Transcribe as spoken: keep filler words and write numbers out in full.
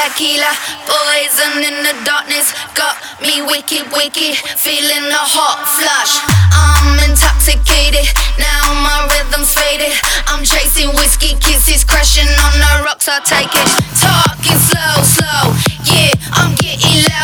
tequila, poison in the darkness, got me wicked, wicked, feeling a hot flush. I'm intoxicated, now my rhythm's faded. I'm chasing whiskey kisses, crashing on the rocks, I take it. Talking slow, slow, yeah, I'm getting loud.